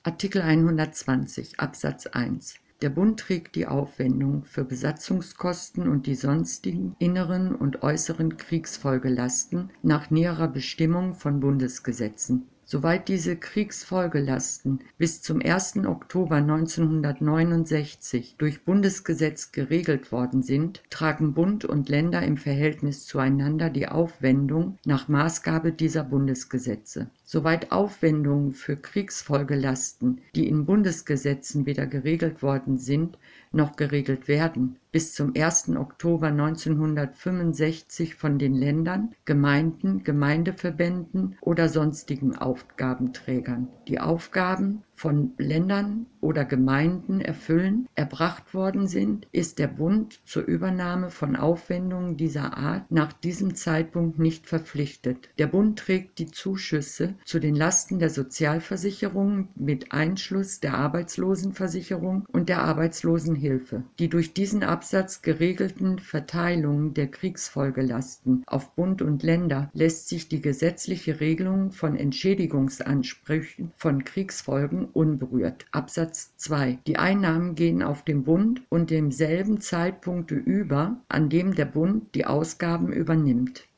Artikel 120 Absatz 1. Der Bund trägt die Aufwendung für Besatzungskosten und die sonstigen inneren und äußeren Kriegsfolgelasten nach näherer Bestimmung von Bundesgesetzen. Soweit diese Kriegsfolgelasten bis zum 1. Oktober 1969 durch Bundesgesetz geregelt worden sind, tragen Bund und Länder im Verhältnis zueinander die Aufwendung nach Maßgabe dieser Bundesgesetze. Soweit Aufwendungen für Kriegsfolgelasten, die in Bundesgesetzen weder geregelt worden sind, noch geregelt werden, bis zum 1. Oktober 1965 von den Ländern, Gemeinden, Gemeindeverbänden oder sonstigen Aufgabenträgern, die Aufgaben von Ländern oder Gemeinden erfüllen, erbracht worden sind, ist der Bund zur Übernahme von Aufwendungen dieser Art nach diesem Zeitpunkt nicht verpflichtet. Der Bund trägt die Zuschüsse zu den Lasten der Sozialversicherung mit Einschluss der Arbeitslosenversicherung und der Arbeitslosenhilfe. Die durch diesen Absatz geregelten Verteilungen der Kriegsfolgelasten auf Bund und Länder lässt sich die gesetzliche Regelung von Entschädigungsansprüchen von Kriegsfolgen unberührt. Absatz 2. Die Einnahmen gehen auf den Bund und demselben Zeitpunkt über, an dem der Bund die Ausgaben übernimmt.